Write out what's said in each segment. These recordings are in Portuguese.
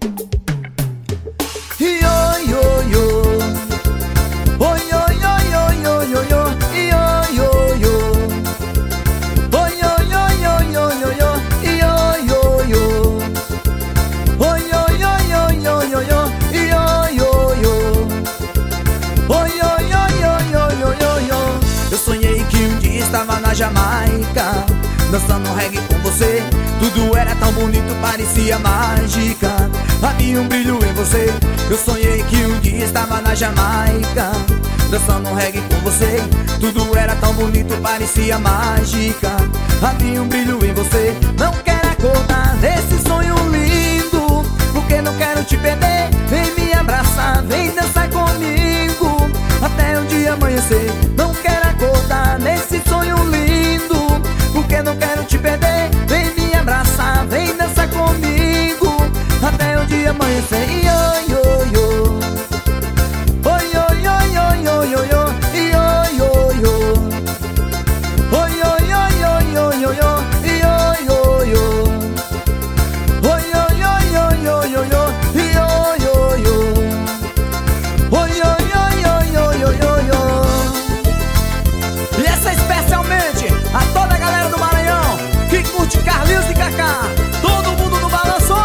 Eu sonhei que um dia estava na Jamaica, dançando reggae com você. Tudo era tão bonito, parecia mágica. Havia um brilho em você. Eu sonhei que um dia estava na Jamaica, dançando reggae com você. Tudo era tão bonito, parecia mágica. Havia um brilho em você. Não quero acordar desse sonho lindo, porque não quero te perder. Vem me abraçar, vem dançar comigo até o dia amanhecer. Não quero acordar nesse sonho lindo, porque não quero te perder. Vem me abraçar, vem dançar comigo até o dia amanhecer. Oi, oi, oi. Oi, oi, oi, oi, oi, oi, oi. Oi, oi, oi. Oi, oi, oi, oi, oi, oi, oi. Oi, oi, oi. Oi, oi, oi, oi, oi, oi, oi. Oi, oi, oi. Oi, oi, oi, oi, oi, oi, oi, oi. E essa especialmente a toda a galera do Maranhão que curte Carlinhos e Cacá. Todo mundo no balanço.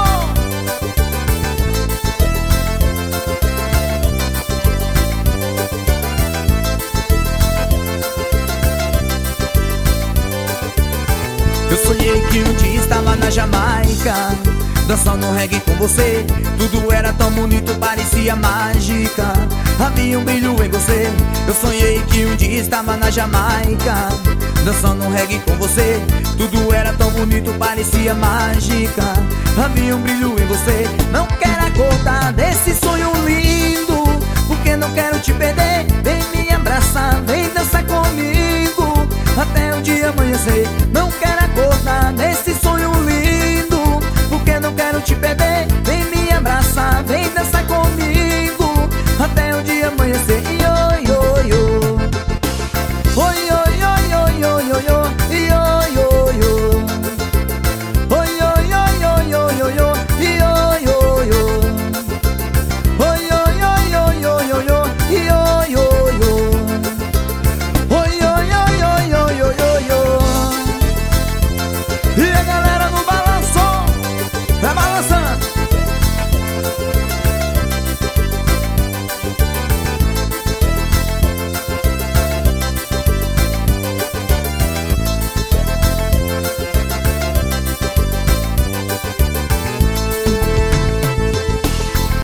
Eu sonhei que um dia estava na Jamaica, dançando reggae com você. Tudo era tão bonito, parecia mágica. Havia um brilho em você. Eu sonhei que um dia estava na Jamaica, dançando reggae com você. Tudo era tão bonito, parecia mágica. Havia um brilho em você. Não quero acordar desse sonho lindo, porque não quero te perder. Vem me abraçar, vem dançar comigo até o dia amanhecer. Não quero acordar desse sonho lindo, porque não quero te perder.